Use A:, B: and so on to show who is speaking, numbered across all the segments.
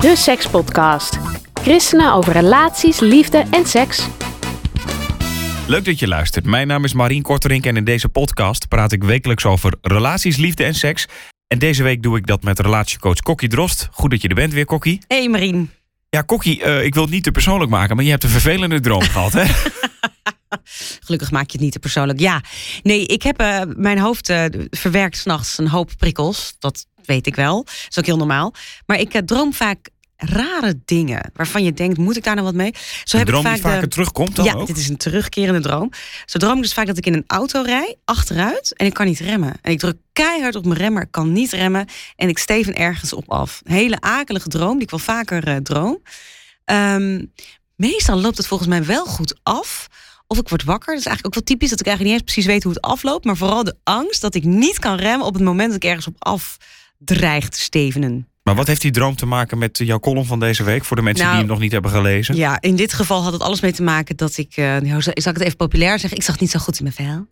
A: De Sekspodcast. Christenen over relaties, liefde en seks.
B: Leuk dat je luistert. Mijn naam is Marien Korterink en in deze podcast praat ik wekelijks over relaties, liefde en seks. En deze week doe ik dat met relatiecoach Kokkie Drost. Goed dat je er bent weer, Kokkie.
C: Hey Marien.
B: Ja, Kokkie, ik wil het niet te persoonlijk maken, maar je hebt een vervelende droom gehad, hè?
C: Gelukkig maak je het niet te persoonlijk. Ja, nee, ik heb mijn hoofd verwerkt 's nachts een hoop prikkels. Dat weet ik wel. Dat is ook heel normaal. Maar ik droom vaak rare dingen waarvan je denkt, moet ik daar nou wat mee? Zo heb
B: Een droom
C: ik
B: die
C: vaak
B: vaker terugkomt dan
C: ja,
B: ook?
C: dit is een terugkerende droom. Zo droom ik dus vaak dat ik in een auto rij, achteruit, en ik kan niet remmen. En ik druk keihard op mijn remmer, ik kan niet remmen en ik steven ergens op af. Een hele akelige droom, die ik wel vaker droom. Meestal loopt het volgens mij wel goed af. Of ik word wakker. Dat is eigenlijk ook wel typisch dat ik eigenlijk niet eens precies weet hoe het afloopt. Maar vooral de angst dat ik niet kan remmen op het moment dat ik ergens op af dreig te stevenen.
B: Maar wat heeft die droom te maken met jouw column van deze week? Voor de mensen die hem nog niet hebben gelezen.
C: Ja, in dit geval had het alles mee te maken dat ik, zal ik het even populair zeggen? Ik zag niet zo goed in mijn vel.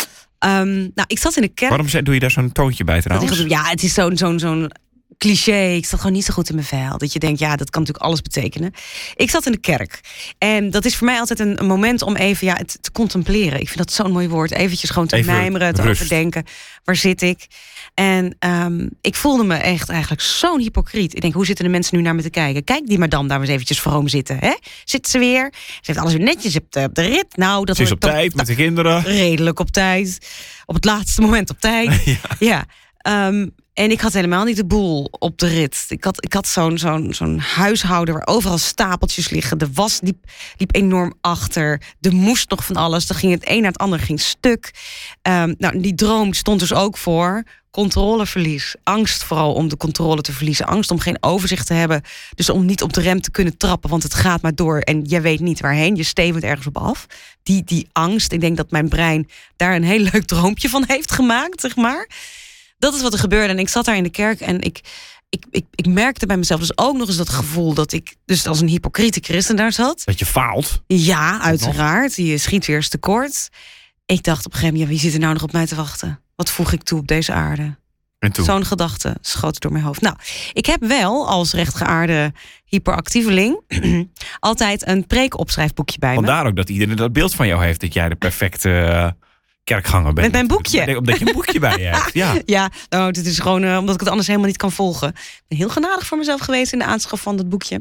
C: Ik zat in de kerk.
B: Waarom doe je daar zo'n toontje bij trouwens?
C: Ja, het is zo'n cliché. Ik zat gewoon niet zo goed in mijn vel. Dat je denkt, ja, dat kan natuurlijk alles betekenen. Ik zat in de kerk. En dat is voor mij altijd een moment om even het te contempleren. Ik vind dat zo'n mooi woord. Eventjes gewoon te mijmeren, te overdenken. Waar zit ik? En ik voelde me echt eigenlijk zo'n hypocriet. Ik denk, hoe zitten de mensen nu naar me te kijken? Kijk die madame daar eens eventjes vroom zitten. Hè? Zit ze weer? Ze heeft alles weer netjes op de rit. Nou, dat
B: ze is op tijd met de kinderen.
C: Redelijk op tijd. Op het laatste moment op tijd. Ja. En ik had helemaal niet de boel op de rit. Ik had zo'n huishouden waar overal stapeltjes liggen. De was liep enorm achter. Er moest nog van alles. Dan ging het een naar het ander ging stuk. Die droom stond dus ook voor controleverlies. Angst vooral om de controle te verliezen. Angst om geen overzicht te hebben. Dus om niet op de rem te kunnen trappen. Want het gaat maar door en je weet niet waarheen. Je stevend ergens op af. Die angst. Ik denk dat mijn brein daar een heel leuk droompje van heeft gemaakt, zeg maar. Dat is wat er gebeurde. En ik zat daar in de kerk en ik merkte bij mezelf dus ook nog eens dat gevoel dat ik dus als een hypocriete christen daar zat.
B: Dat je faalt?
C: Ja, uiteraard. Je schiet weer eens tekort. Ik dacht op een gegeven moment, wie zit er nou nog op mij te wachten? Wat voeg ik toe op deze aarde?
B: En toen?
C: Zo'n gedachte schoot door mijn hoofd. Nou, ik heb wel als rechtgeaarde hyperactieveling altijd een preekopschrijfboekje bij me.
B: Vandaar ook dat iedereen dat beeld van jou heeft, dat jij de perfecte kerkganger bent.
C: Met mijn boekje.
B: Omdat je een boekje bij je hebt.
C: Ja, dit is gewoon omdat ik het anders helemaal niet kan volgen. Ik ben heel genadig voor mezelf geweest in de aanschaf van dat boekje.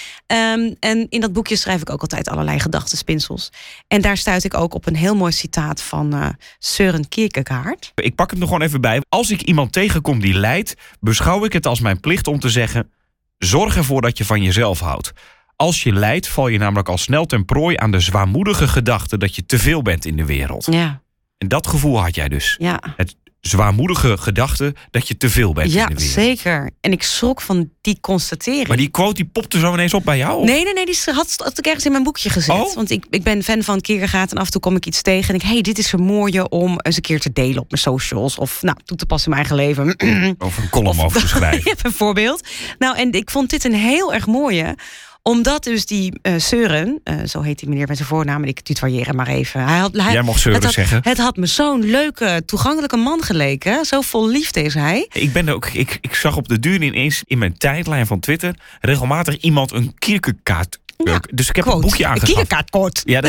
C: En in dat boekje schrijf ik ook altijd allerlei gedachtenspinsels. En daar stuit ik ook op een heel mooi citaat van Søren Kierkegaard.
B: Ik pak het nog gewoon even bij. Als ik iemand tegenkom die lijdt, beschouw ik het als mijn plicht om te zeggen: zorg ervoor dat je van jezelf houdt. Als je lijdt, val je namelijk al snel ten prooi aan de zwaarmoedige gedachte dat je te veel bent in de wereld.
C: Ja.
B: En dat gevoel had jij dus.
C: Ja.
B: Het zwaarmoedige gedachte dat je te veel bent in de wereld.
C: Ja, zeker. En ik schrok van die constatering.
B: Maar die quote die popte zo ineens op bij jou? Of?
C: Nee, die had ik ergens in mijn boekje gezet.
B: Oh?
C: Want ik ben fan van Kierkegaard en af en toe kom ik iets tegen. En denk, dit is een mooie om eens een keer te delen op mijn socials. Of toe te passen in mijn eigen leven.
B: Over een column over te schrijven.
C: Ja, bijvoorbeeld. Nou, en ik vond dit een heel erg mooie. Omdat dus die Søren, zo heet die meneer met zijn voornaam, ik tutoieer hem maar even.
B: Jij mag Søren zeggen.
C: Het had me zo'n leuke, toegankelijke man geleken. Zo vol liefde is hij.
B: Ik zag op de duur ineens in mijn tijdlijn van Twitter regelmatig iemand een Kierkegaard. Ja, dus ik heb een boekje aangeschaft.
C: Kierkegaard kort.
B: Ja.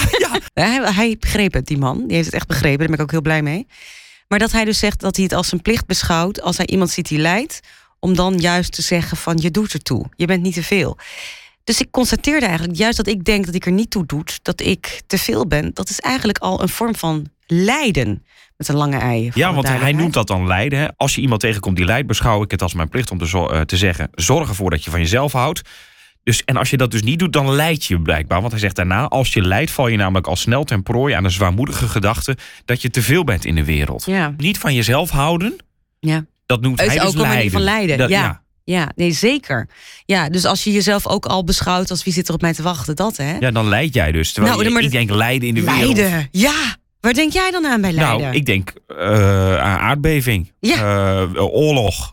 C: Hij begreep het, die man. Die heeft het echt begrepen. Daar ben ik ook heel blij mee. Maar dat hij dus zegt dat hij het als zijn plicht beschouwt als hij iemand ziet die lijdt, om dan juist te zeggen van je doet ertoe. Je bent niet te veel. Dus ik constateerde eigenlijk, juist dat ik denk dat ik er niet toe doe, dat ik te veel ben, dat is eigenlijk al een vorm van lijden. Met een lange ei.
B: Ja, want hij noemt dat dan lijden. Hè? Als je iemand tegenkomt die lijdt, beschouw ik het als mijn plicht om te zeggen: zorg ervoor dat je van jezelf houdt. En als je dat dus niet doet, dan lijd je blijkbaar. Want hij zegt daarna, als je lijdt, val je namelijk al snel ten prooi aan de zwaarmoedige gedachte dat je te veel bent in de wereld.
C: Ja.
B: Niet van jezelf houden, dat noemt hij dus lijden.
C: Is ook een manier van lijden, Ja, nee, zeker. Ja, dus als je jezelf ook al beschouwt als wie zit er op mij te wachten, dat hè?
B: Ja, dan lijd jij dus. Terwijl ik denk lijden in de wereld.
C: Lijden, ja. Waar denk jij dan aan bij lijden?
B: Nou, ik denk aan aardbeving, oorlog.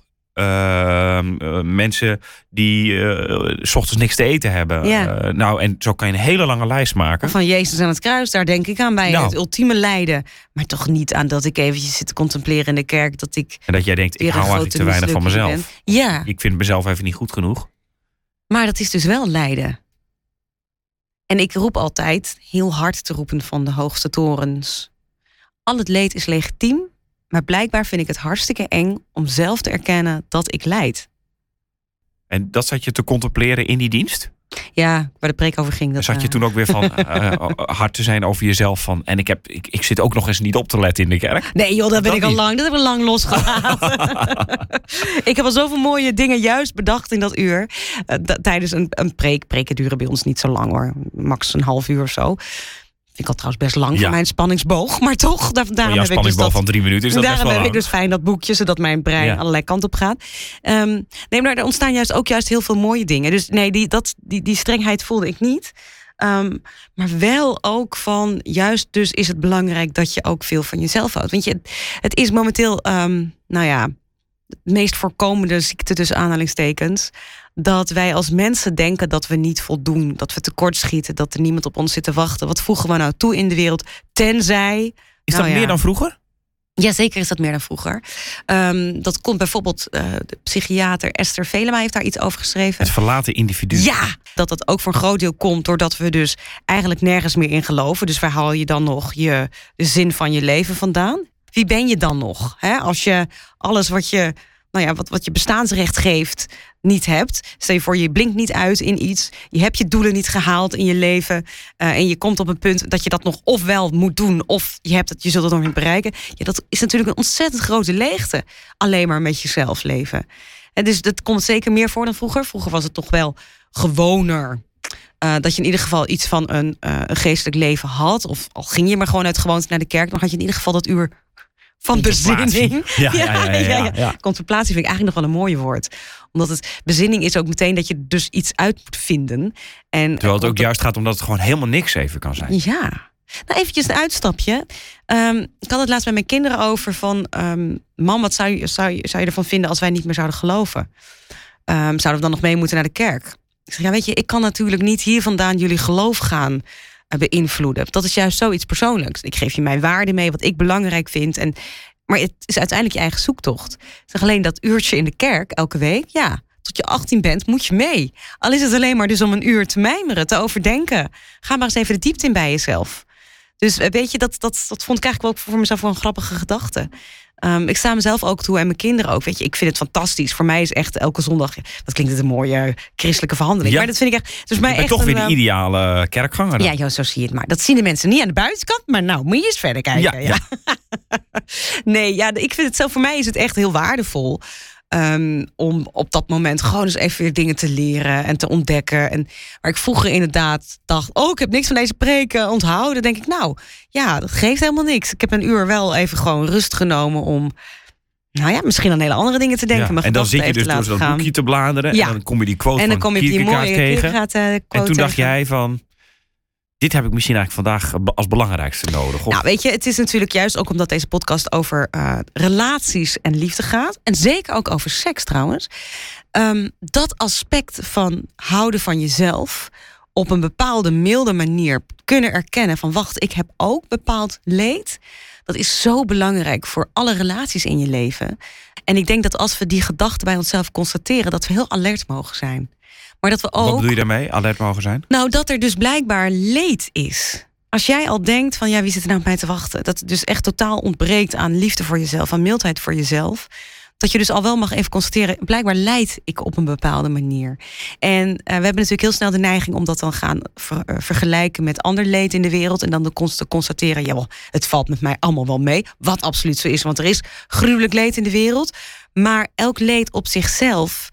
B: Mensen die 's ochtends niks te eten hebben.
C: Ja.
B: En zo kan je een hele lange lijst maken.
C: Van Jezus aan het kruis, daar denk ik aan bij het ultieme lijden. Maar toch niet aan dat ik eventjes zit te contempleren in de kerk.
B: En dat jij denkt, ik hou eigenlijk te weinig van mezelf.
C: Ja.
B: Ik vind mezelf even niet goed genoeg.
C: Maar dat is dus wel lijden. En ik roep altijd, heel hard te roepen van de hoogste torens. Al het leed is legitiem, maar blijkbaar vind ik het hartstikke eng om zelf te erkennen dat ik lijd.
B: En dat zat je te contempleren in die dienst?
C: Ja, waar de preek over ging. Dat,
B: zat je toen ook weer van hard te zijn over jezelf van... en ik zit ook nog eens niet op te letten in de kerk?
C: Nee joh, dat ben ik al lang. Dat heb ik lang losgelaten. Ik heb al zoveel mooie dingen juist bedacht in dat uur. Tijdens een preek. Preken duren bij ons niet zo lang hoor. Max een half uur of zo. Vind ik al trouwens best lang voor mijn spanningsboog. Maar toch, daarom heb ik dus dat...
B: van 3 minuten is dat
C: daarom
B: best wel
C: heb ik dus fijn dat boekje, zodat mijn brein allerlei kanten op gaat. Nee, maar er ontstaan juist heel veel mooie dingen. Dus nee, die strengheid voelde ik niet. Maar wel ook van, juist dus is het belangrijk dat je ook veel van jezelf houdt. Want het is momenteel, het meest voorkomende ziekte tussen aanhalingstekens, dat wij als mensen denken dat we niet voldoen, dat we tekortschieten, dat er niemand op ons zit te wachten. Wat voegen we nou toe in de wereld? Tenzij...
B: Is dat meer dan vroeger?
C: Ja, zeker is dat meer dan vroeger. Dat komt bijvoorbeeld, de psychiater Esther Velema heeft daar iets over geschreven.
B: Het verlaten individu.
C: Ja, dat ook voor een groot deel komt doordat we dus eigenlijk nergens meer in geloven. Dus waar haal je dan nog de zin van je leven vandaan? Wie ben je dan nog? Hè? Als je alles wat je bestaansrecht geeft niet hebt. Stel je voor, je blinkt niet uit in iets. Je hebt je doelen niet gehaald in je leven. En je komt op een punt dat je dat nog ofwel moet doen, of je zult het nog niet bereiken. Ja, dat is natuurlijk een ontzettend grote leegte. Alleen maar met jezelf leven. En dus dat komt zeker meer voor dan vroeger. Vroeger was het toch wel gewoner. Dat je in ieder geval iets van een geestelijk leven had. Of al ging je maar gewoon uit gewoonte naar de kerk, dan had je in ieder geval dat uur van bezinning. Ja. Contemplatie vind ik eigenlijk nog wel een mooie woord. Omdat bezinning is ook meteen dat je dus iets uit moet vinden. En
B: terwijl het ook juist gaat omdat het gewoon helemaal niks even kan zijn.
C: Ja. Nou, eventjes een uitstapje. Ik had het laatst met mijn kinderen over van... mam, wat zou je ervan vinden als wij niet meer zouden geloven? Zouden we dan nog mee moeten naar de kerk? Ik zeg, ja, weet je, ik kan natuurlijk niet hier vandaan jullie geloof gaan beïnvloeden. Dat is juist zoiets persoonlijks. Ik geef je mijn waarde mee, wat ik belangrijk vind. Maar het is uiteindelijk je eigen zoektocht. Zeg alleen dat uurtje in de kerk elke week, ja, tot je 18 bent, moet je mee. Al is het alleen maar dus om een uur te mijmeren, te overdenken. Ga maar eens even de diepte in bij jezelf. Dus weet je, dat vond ik eigenlijk wel voor mezelf wel een grappige gedachte. Ik sta mezelf ook toe en mijn kinderen ook. Weet je, ik vind het fantastisch. Voor mij is echt elke zondag... Dat klinkt het een mooie christelijke verhandeling. Ja. Maar dat vind ik echt... Dus mij echt
B: toch weer de ideale kerkganger dan.
C: Ja, zo zie je het maar. Dat zien de mensen niet aan de buitenkant. Maar nou, moet je eens verder kijken. Ja. Nee, ik vind het zelf... Voor mij is het echt heel waardevol... om op dat moment gewoon eens even weer dingen te leren en te ontdekken. En waar ik vroeger inderdaad dacht... ik heb niks van deze preken onthouden. Dan denk ik, nou, ja, dat geeft helemaal niks. Ik heb een uur wel even gewoon rust genomen om... misschien aan hele andere dingen te denken.
B: Ja, en dan zit je dus door zo'n boekje te bladeren... en dan kom je die quote van Kierkegaard tegen. En toen dacht jij van... Dit heb ik misschien eigenlijk vandaag als belangrijkste nodig. Of?
C: Nou, weet je, het is natuurlijk juist ook omdat deze podcast over relaties en liefde gaat. En zeker ook over seks trouwens. Dat aspect van houden van jezelf op een bepaalde milde manier kunnen erkennen van wacht, ik heb ook bepaald leed. Dat is zo belangrijk voor alle relaties in je leven. En ik denk dat als we die gedachten bij onszelf constateren, dat we heel alert mogen zijn. Maar dat we ook...
B: Wat bedoel je daarmee, alert mogen zijn?
C: Nou, dat er dus blijkbaar leed is. Als jij al denkt van, wie zit er nou op mij te wachten? Dat het dus echt totaal ontbreekt aan liefde voor jezelf, aan mildheid voor jezelf. Dat je dus al wel mag even constateren, blijkbaar lijd ik op een bepaalde manier. En we hebben natuurlijk heel snel de neiging om dat dan gaan vergelijken met ander leed in de wereld. En dan te constateren, het valt met mij allemaal wel mee. Wat absoluut zo is, want er is gruwelijk leed in de wereld. Maar elk leed op zichzelf...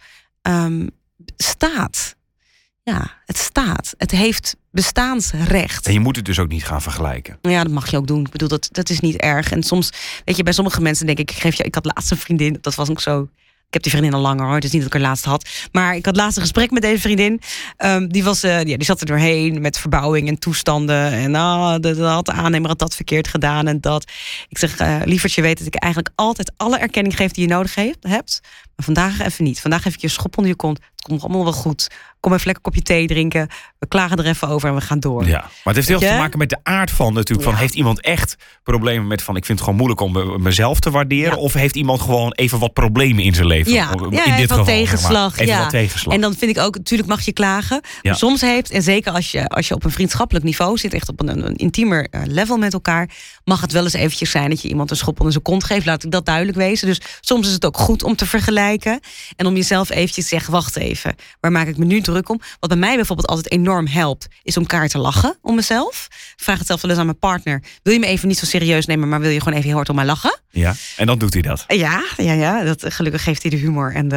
C: staat. Ja, het staat. Het heeft bestaansrecht.
B: En je moet het dus ook niet gaan vergelijken.
C: Ja, dat mag je ook doen. Ik bedoel, dat is niet erg. En soms, weet je, bij sommige mensen denk ik... Ik had laatst een vriendin, dat was ook zo... Ik heb die vriendin al langer hoor, het is niet dat ik haar laatst had. Maar ik had laatst een gesprek met deze vriendin. Die zat er doorheen met verbouwing en toestanden. En de aannemer had dat verkeerd gedaan en dat. Ik zeg, lievertje weet dat ik eigenlijk altijd alle erkenning geef die je nodig hebt. Maar vandaag even niet. Vandaag even je schop onder je kont. Het komt allemaal wel goed. Kom even lekker een kopje thee drinken. We klagen er even over en we gaan door.
B: Ja, maar het heeft heel veel te maken met de aard van natuurlijk. Van, heeft iemand echt problemen met van ik vind het gewoon moeilijk om mezelf te waarderen? Ja. Of heeft iemand gewoon even wat problemen in zijn leven?
C: Ja,
B: in dit geval,
C: tegenslag.
B: Zeg maar. Even wat tegenslag.
C: En dan vind ik ook, natuurlijk mag je klagen. Maar soms heeft, en zeker als je op een vriendschappelijk niveau zit, echt op een intiemer level met elkaar, mag het wel eens eventjes zijn dat je iemand een schop onder zijn kont geeft. Laat ik dat duidelijk wezen. Dus soms is het ook goed om te vergelijken. En om jezelf eventjes te zeggen, wacht even. Waar maak ik me nu druk om? Wat bij mij bijvoorbeeld altijd enorm helpt, is om elkaar te lachen om mezelf. Vraag het zelf wel eens aan mijn partner. Wil je me even niet zo serieus nemen, maar wil je gewoon even heel hard om mij lachen?
B: Ja, en dan doet hij dat.
C: Ja. Gelukkig geeft hij de humor en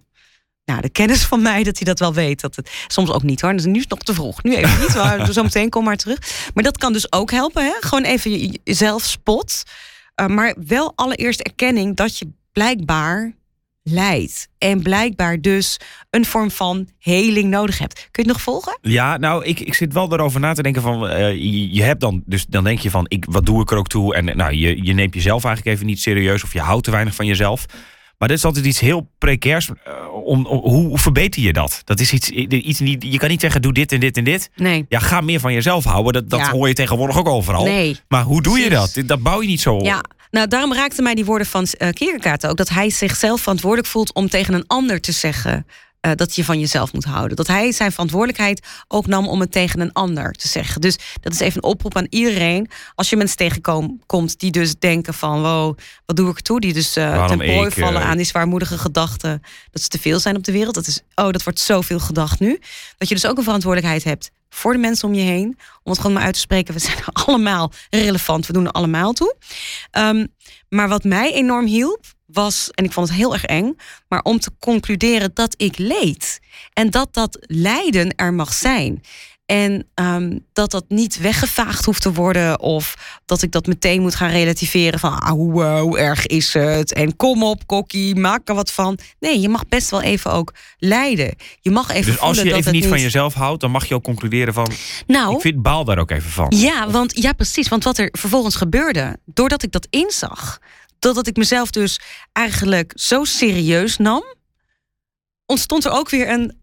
C: de kennis van mij dat hij dat wel weet. Dat het soms ook niet hoor. Dus nu is het nog te vroeg. Nu even niet, maar zo meteen kom maar terug. Maar dat kan dus ook helpen. Hè? Gewoon even jezelf spot. Maar wel allereerst erkenning dat je blijkbaar lijdt. En blijkbaar dus een vorm van heling nodig hebt. Kun je het nog volgen?
B: Ja, nou, ik zit wel erover na te denken van je hebt dan, dus dan denk je van wat doe ik er ook toe? En nou, je neemt jezelf eigenlijk even niet serieus of je houdt te weinig van jezelf. Maar dit is altijd iets heel precairs. Hoe verbeter je dat? Dat is iets niet. Je kan niet zeggen, doe dit en dit en dit.
C: Nee.
B: Ja, ga meer van jezelf houden. Dat hoor je tegenwoordig ook overal.
C: Nee.
B: Maar hoe doe je dat? Dat bouw je niet zo op.
C: Ja. Nou, daarom raakten mij die woorden van Kierkegaard ook. Dat hij zichzelf verantwoordelijk voelt om tegen een ander te zeggen dat je van jezelf moet houden. Dat hij zijn verantwoordelijkheid ook nam om het tegen een ander te zeggen. Dus dat is even een oproep aan iedereen. Als je mensen tegenkomt die dus denken van wow, wat doe ik ertoe? Die dus ten prooi vallen aan die zwaarmoedige gedachten dat ze te veel zijn op de wereld. Dat wordt zoveel gedacht nu. Dat je dus ook een verantwoordelijkheid hebt voor de mensen om je heen. Om het gewoon maar uit te spreken. We zijn allemaal relevant. We doen er allemaal toe. Maar wat mij enorm hielp was, en ik vond het heel erg eng, maar om te concluderen dat ik leed. En dat lijden er mag zijn. En dat niet weggevaagd hoeft te worden. Of dat ik dat meteen moet gaan relativeren van hoe erg is het? En kom op, kokkie, maak er wat van. Nee, je mag best wel even ook lijden. Je mag even
B: dus als je even niet van jezelf houdt, dan mag je ook concluderen van ik baal daar ook even van.
C: Ja, precies. Want wat er vervolgens gebeurde, doordat ik dat inzag, doordat ik mezelf dus eigenlijk zo serieus nam, ontstond er ook weer een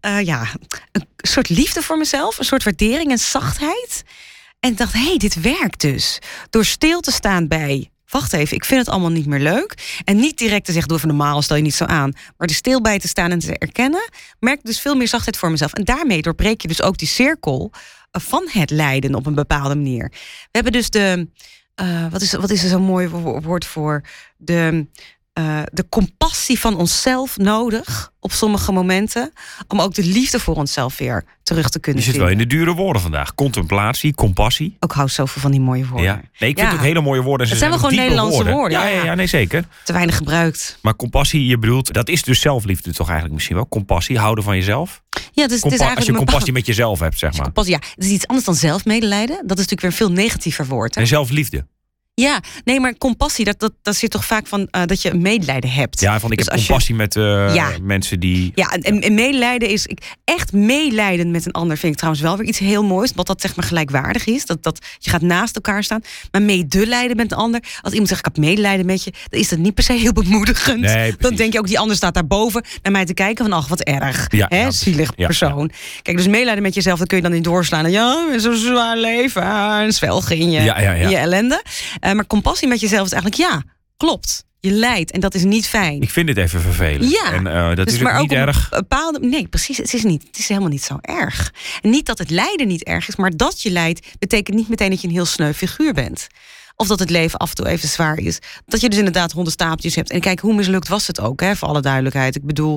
C: soort liefde voor mezelf. Een soort waardering en zachtheid. En ik dacht, dit werkt dus. Door stil te staan bij, wacht even, ik vind het allemaal niet meer leuk. En niet direct te zeggen, doe even normaal, stel je niet zo aan. Maar er stil bij te staan en te erkennen, merk ik dus veel meer zachtheid voor mezelf. En daarmee doorbreek je dus ook die cirkel van het lijden op een bepaalde manier. We hebben dus wat is er zo'n mooi woord voor? De compassie van onszelf nodig op sommige momenten, om ook de liefde voor onszelf weer terug te kunnen vinden.
B: Je zit wel in de dure woorden vandaag. Contemplatie, compassie.
C: Ook hou zoveel van die mooie woorden.
B: Ja. Nee, ik vind het ook hele mooie woorden.
C: Het zijn wel gewoon Nederlandse woorden.
B: Ja, nee, zeker.
C: Te weinig gebruikt.
B: Maar compassie, je bedoelt, dat is dus zelfliefde toch eigenlijk misschien wel? Compassie, houden van jezelf?
C: Ja, dus het is eigenlijk
B: als je compassie met jezelf hebt, zeg maar.
C: Compassie, het is iets anders dan zelfmedelijden. Dat is natuurlijk weer een veel negatiever woord. Hè?
B: En zelfliefde.
C: Ja, nee, maar compassie, dat zit toch vaak van dat je medelijden hebt.
B: Ja, van ik heb compassie met mensen die...
C: Ja, en medelijden is... Echt medelijden met een ander vind ik trouwens wel weer iets heel moois. Wat dat zeg maar gelijkwaardig is. Dat je gaat naast elkaar staan. Maar medelijden met een ander. Als iemand zegt, ik heb medelijden met je, dan is dat niet per se heel bemoedigend.
B: Nee,
C: dan denk je ook, die ander staat daarboven naar mij te kijken van, ach, wat erg. Ja, zielig persoon. Ja. Kijk, dus medelijden met jezelf, dat kun je dan niet doorslaan. Ja, zo'n zwaar leven. Een zwelgen in je ellende. Maar compassie met jezelf is eigenlijk, klopt. Je lijdt en dat is niet fijn.
B: Ik vind het even vervelend.
C: Ja,
B: en dat
C: dus
B: is ook niet erg.
C: Nee, precies. Het is helemaal niet zo erg. En niet dat het lijden niet erg is, maar dat je lijdt betekent niet meteen dat je een heel sneu figuur bent. Of dat het leven af en toe even zwaar is. Dat je dus inderdaad 100 stapeltjes hebt. En kijk, hoe mislukt was het ook, hè, voor alle duidelijkheid. Ik bedoel,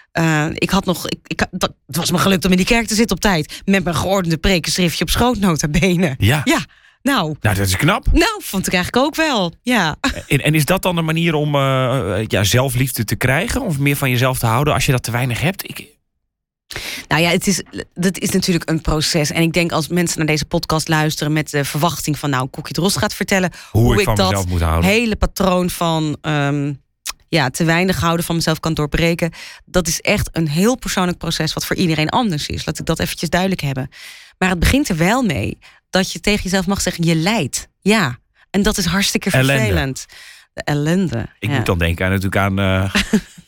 C: het was me gelukt om in die kerk te zitten op tijd. Met mijn geordende prekenschriftje op schoot, nota bene.
B: Ja.
C: Nou,
B: dat is knap.
C: Nou, vond ik eigenlijk ook wel, ja.
B: En is dat dan een manier om zelfliefde te krijgen? Of meer van jezelf te houden als je dat te weinig hebt?
C: Nou ja, dat is natuurlijk een proces. En ik denk als mensen naar deze podcast luisteren met de verwachting van, Kokkie Drost gaat vertellen hoe ik
B: van
C: dat
B: mezelf moet houden.
C: Hele patroon van te weinig houden van mezelf kan doorbreken. Dat is echt een heel persoonlijk proces wat voor iedereen anders is. Laat ik dat eventjes duidelijk hebben. Maar het begint er wel mee dat je tegen jezelf mag zeggen, je lijdt. Ja, en dat is hartstikke vervelend. De ellende.
B: Ik moet dan denken natuurlijk aan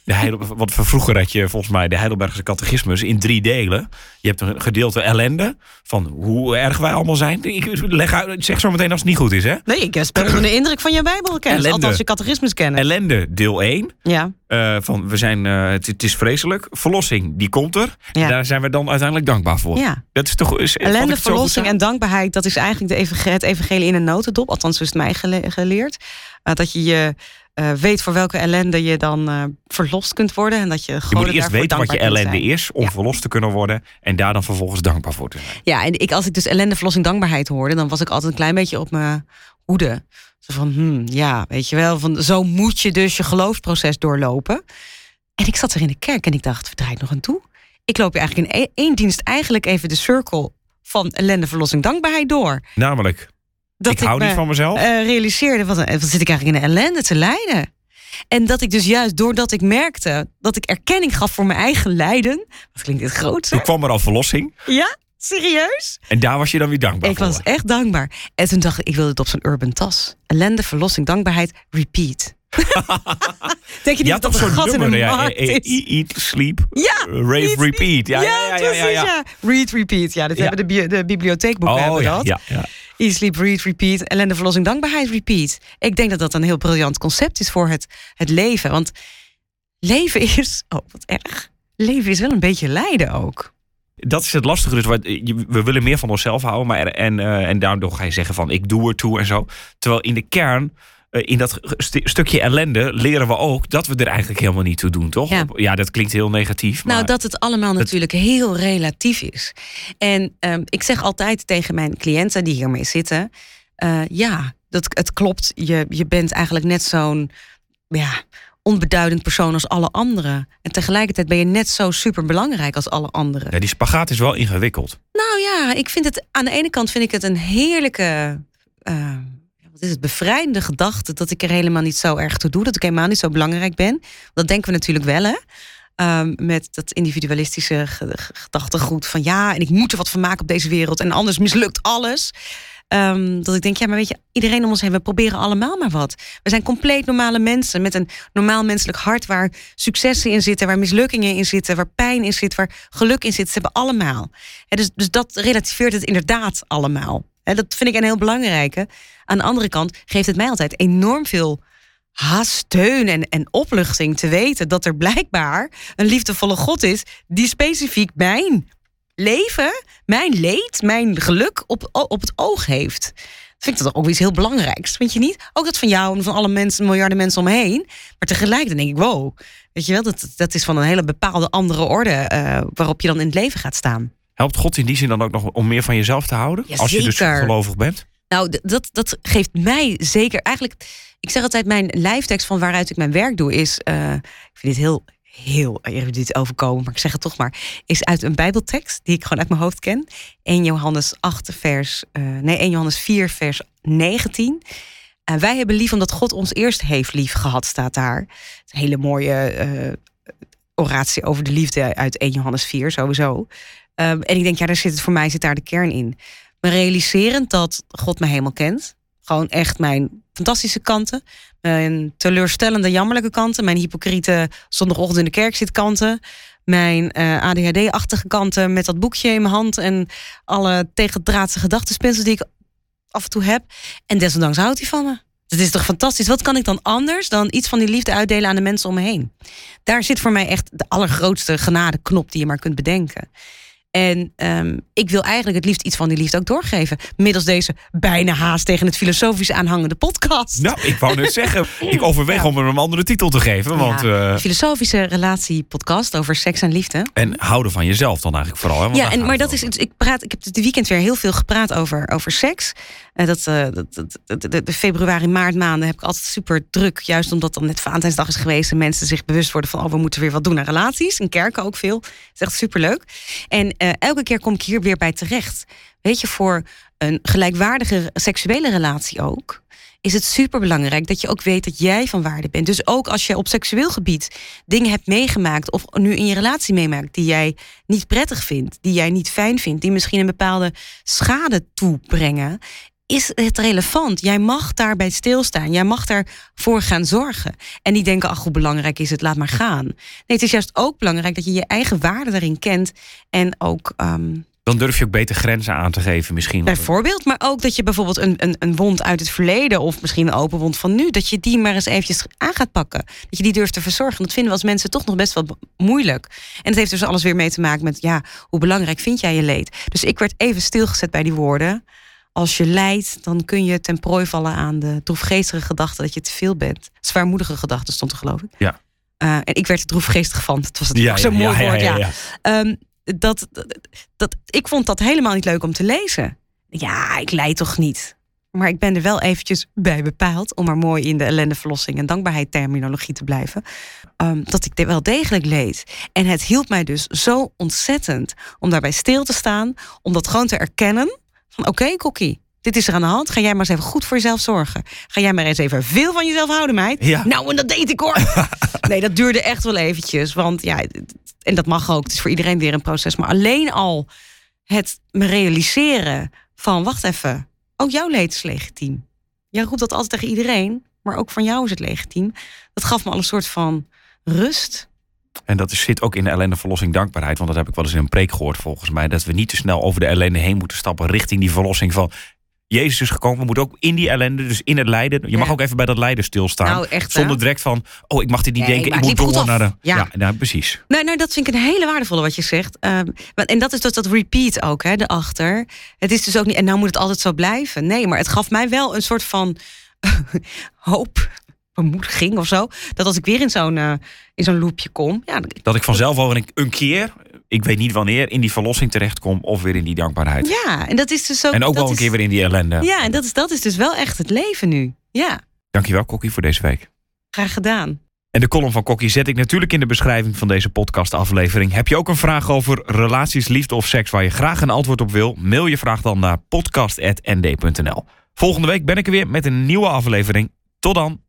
B: Want vroeger had je volgens mij de Heidelbergse catechismus in 3 delen. Je hebt een gedeelte ellende, van hoe erg wij allemaal zijn. Zeg zo meteen als het niet goed is, hè?
C: Nee, ik ben onder de indruk van je Bijbelkennis. Althans, je catechismus kennen.
B: Ellende, deel 1.
C: Ja.
B: Van we zijn, het is vreselijk. Verlossing, die komt er. Ja. En daar zijn we dan uiteindelijk dankbaar voor.
C: Ja.
B: Dat is toch
C: ellende, verlossing en dankbaarheid, dat is eigenlijk het evangelie in een notendop. Althans, zo is het mij geleerd. Dat je weet voor welke ellende je dan verlost kunt worden. En dat je
B: moet eerst weten wat je ellende is om verlost te kunnen worden. En daar dan vervolgens dankbaar voor te zijn.
C: Ja, en als ik dus ellende, verlossing, dankbaarheid hoorde, dan was ik altijd een klein beetje op mijn hoede. Zo van, weet je wel, van zo moet je dus je geloofsproces doorlopen. En ik zat er in de kerk en ik dacht, verdraai ik nog aan toe? Ik loop je eigenlijk in één dienst eigenlijk even de cirkel van ellende, verlossing, dankbaarheid door.
B: Namelijk, ik hou niet van mezelf.
C: Realiseerde, wat zit ik eigenlijk in de ellende te lijden? En dat ik dus juist, doordat ik merkte dat ik erkenning gaf voor mijn eigen lijden. Wat klinkt dit groot, hè?
B: Toen kwam er al verlossing.
C: Ja, serieus?
B: En daar was je dan weer dankbaar
C: voor? Ik was echt dankbaar. En toen dacht ik wil het op zo'n urban tas. Ellende, verlossing, dankbaarheid, repeat. Denk je niet dat
B: zo'n
C: gat
B: nummer,
C: in een markt is?
B: Eat, sleep, rave, repeat. Ja.
C: Read, repeat. Ja, dit hebben de bibliotheekboeken hebben dat.
B: Ja.
C: Eat, sleep, read, repeat. Ellende, verlossing, dankbaarheid, repeat. Ik denk dat dat een heel briljant concept is voor het leven. Want leven is... Oh, wat erg. Leven is wel een beetje lijden ook.
B: Dat is het lastige. Dus we willen meer van onszelf houden. Maar en daardoor ga je zeggen van ik doe ertoe en zo. Terwijl in de kern... in dat stukje ellende leren we ook dat we er eigenlijk helemaal niet toe doen, toch? Ja, dat klinkt heel negatief. Maar
C: dat het allemaal natuurlijk heel relatief is. En ik zeg altijd tegen mijn cliënten die hiermee zitten... het klopt, je bent eigenlijk net zo'n onbeduidend persoon als alle anderen. En tegelijkertijd ben je net zo superbelangrijk als alle anderen.
B: Ja, die spagaat is wel ingewikkeld.
C: Nou ja, ik vind het aan de ene kant vind ik het een heerlijke... Wat is het, bevrijdende gedachte dat ik er helemaal niet zo erg toe doe. Dat ik helemaal niet zo belangrijk ben. Dat denken we natuurlijk wel, hè. Met dat individualistische gedachtegoed van en ik moet er wat van maken op deze wereld. En anders mislukt alles. Dat ik denk, maar weet je, iedereen om ons heen, we proberen allemaal maar wat. We zijn compleet normale mensen met een normaal menselijk hart waar successen in zitten, waar mislukkingen in zitten, waar pijn in zit, waar geluk in zit. Ze hebben allemaal. Dus dat relativeert het inderdaad allemaal. Dat vind ik een heel belangrijke. Aan de andere kant geeft het mij altijd enorm veel steun en opluchting te weten dat er blijkbaar een liefdevolle God is die specifiek mijn leven, mijn leed, mijn geluk op het oog heeft. Dat vind ik toch ook iets heel belangrijks, vind je niet? Ook dat van jou en van alle mensen, miljarden mensen om me heen. Maar tegelijkertijd denk ik, wow, weet je wel, dat is van een hele bepaalde andere orde waarop je dan in het leven gaat staan.
B: Helpt God in die zin dan ook nog om meer van jezelf te houden?
C: Ja,
B: als je dus gelovig bent?
C: Nou, dat geeft mij zeker... Eigenlijk, ik zeg altijd, mijn lijftekst van waaruit ik mijn werk doe is... ik vind dit heel erudiet overkomen, maar ik zeg het toch maar... is uit een Bijbeltekst die ik gewoon uit mijn hoofd ken. 1 Johannes 4, vers 19. Wij hebben lief omdat God ons eerst heeft lief gehad, staat daar. Het is een hele mooie oratie over de liefde uit 1 Johannes 4, sowieso. En ik denk, daar zit daar de kern in. Me realiserend dat God me helemaal kent. Gewoon echt mijn fantastische kanten. Mijn teleurstellende, jammerlijke kanten. Mijn hypocriete zondagochtend in de kerk zit kanten. Mijn ADHD-achtige kanten met dat boekje in mijn hand. En alle tegendraadse gedachtenspinsels die ik af en toe heb. En desondanks houdt hij van me. Het is toch fantastisch? Wat kan ik dan anders dan iets van die liefde uitdelen aan de mensen om me heen? Daar zit voor mij echt de allergrootste genadeknop die je maar kunt bedenken. En ik wil eigenlijk het liefst iets van die liefde ook doorgeven. Middels deze bijna haast tegen het filosofisch aanhangende podcast.
B: Nou, ik wou net zeggen, ik overweeg om er een andere titel te geven. Want,
C: filosofische relatiepodcast over seks en liefde.
B: En houden van jezelf dan eigenlijk vooral. Hè? Want
C: maar dat is ik heb dit weekend weer heel veel gepraat over seks. De februari, maart maanden heb ik altijd super druk. Juist omdat dan net Valentijnsdag is geweest. En mensen zich bewust worden van, we moeten weer wat doen aan relaties. In kerken ook veel. Het is echt superleuk. En elke keer kom ik hier weer bij terecht. Weet je, voor een gelijkwaardige seksuele relatie ook... is het superbelangrijk dat je ook weet dat jij van waarde bent. Dus ook als je op seksueel gebied dingen hebt meegemaakt... of nu in je relatie meemaakt die jij niet prettig vindt... die jij niet fijn vindt, die misschien een bepaalde schade toebrengen... is het relevant? Jij mag daarbij stilstaan. Jij mag daarvoor gaan zorgen. En niet denken, hoe belangrijk is het, laat maar gaan. Nee, het is juist ook belangrijk dat je je eigen waarde daarin kent. En ook...
B: Dan durf je ook beter grenzen aan te geven misschien.
C: Bijvoorbeeld, maar ook dat je bijvoorbeeld een wond uit het verleden... of misschien een open wond van nu... dat je die maar eens eventjes aan gaat pakken. Dat je die durft te verzorgen. Dat vinden we als mensen toch nog best wel moeilijk. En het heeft dus alles weer mee te maken met... hoe belangrijk vind jij je leed? Dus ik werd even stilgezet bij die woorden. Als je lijdt, dan kun je ten prooi vallen aan de droefgeestige gedachte... dat je te veel bent. Zwaarmoedige gedachte stond er, geloof ik.
B: Ja.
C: En ik werd er droefgeestig van. Het was ook zo'n mooi woord, ja. Ik vond dat helemaal niet leuk om te lezen. Ja, ik lijd toch niet. Maar ik ben er wel eventjes bij bepaald... om maar mooi in de ellendeverlossing en dankbaarheid terminologie te blijven... dat ik wel degelijk leed. En het hielp mij dus zo ontzettend om daarbij stil te staan... om dat gewoon te erkennen van oké, Kokkie, dit is er aan de hand. Ga jij maar eens even goed voor jezelf zorgen. Ga jij maar eens even veel van jezelf houden, meid.
B: Ja.
C: Nou, en dat deed ik, hoor. Nee, dat duurde echt wel eventjes. Want ja, en dat mag ook. Het is voor iedereen weer een proces. Maar alleen al het me realiseren van... wacht even, ook jouw leed is legitiem. Jij roept dat altijd tegen iedereen. Maar ook van jou is het legitiem. Dat gaf me al een soort van rust...
B: En dat zit ook in de ellendeverlossing dankbaarheid. Want dat heb ik wel eens in een preek gehoord volgens mij. Dat we niet te snel over de ellende heen moeten stappen... richting die verlossing van... Jezus is gekomen, we moeten ook in die ellende, dus in het lijden... Je mag ook even bij dat lijden stilstaan.
C: Nou, echt,
B: zonder direct van, ik mag dit niet denken, ik moet door naar de... Ja, precies.
C: Nou, dat vind ik een hele waardevolle wat je zegt. En dat is dus dat repeat ook, hè, erachter. Het is dus ook niet, en nou moet het altijd zo blijven. Nee, maar het gaf mij wel een soort van hoop... bemoediging of zo. Dat als ik weer in zo'n loopje kom... Ja,
B: dat ik vanzelf al een keer, ik weet niet wanneer... in die verlossing terechtkom of weer in die dankbaarheid.
C: Ja, en dat is dus ook...
B: En ook wel een keer weer in die ellende.
C: Ja, en dat is dus wel echt het leven nu. Ja.
B: Dankjewel, Kokkie, voor deze week.
C: Graag gedaan.
B: En de column van Kokkie zet ik natuurlijk in de beschrijving van deze podcastaflevering. Heb je ook een vraag over relaties, liefde of seks... waar je graag een antwoord op wil? Mail je vraag dan naar podcast@nd.nl. Volgende week ben ik er weer met een nieuwe aflevering. Tot dan.